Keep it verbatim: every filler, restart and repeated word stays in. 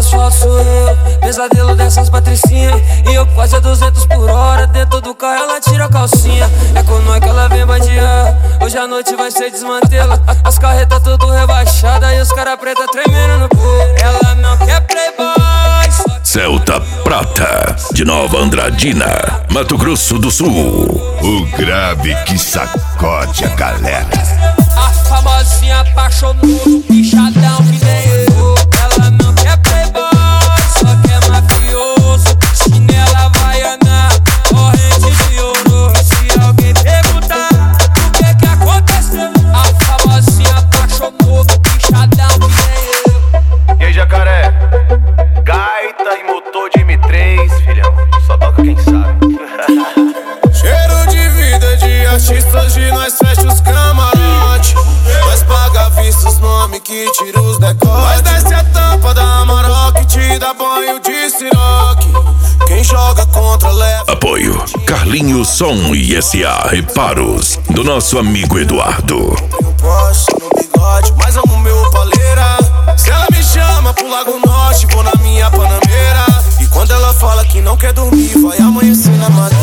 asfalto sou eu, pesadelo dessas patricinhas. E eu quase a duzentos por hora, dentro do carro ela tira a calcinha. É com nós que ela vem bandear, hoje a noite vai ser desmantela. As carretas tudo rebaixadas e os cara preta tremendo no povo. Ela não quer playboy. Celta Prata, de Nova Andradina, Mato Grosso do Sul. O grave que sacode a galera. A famosinha apaixonou, bichadão que nem eu. Ela não quer playboy, só quer mafioso. Chinela havaiana, corrente de ouro. Se alguém perguntar o que que aconteceu, a famosinha apaixonou, bichadão que nem eu. E aí, jacaré? Gaita e motor de M três, filhão. Só toca quem sabe. Cheiro de vida de artistas, de nós fecha os camarote. Nós paga à vista os nomes que tira os decotes. Nós desce a tampa da Amarok, te dá banho de siroque. Quem joga contra leva. Apoio Carlinhos Som e S A Reparos, do nosso amigo Eduardo. Tenho poste no bigode, mas amo meu paleira. Se ela me chama pro Lago Norte, vou na minha Panameira. E quando ela fala que não quer dormir, vai amanhecer na madeira.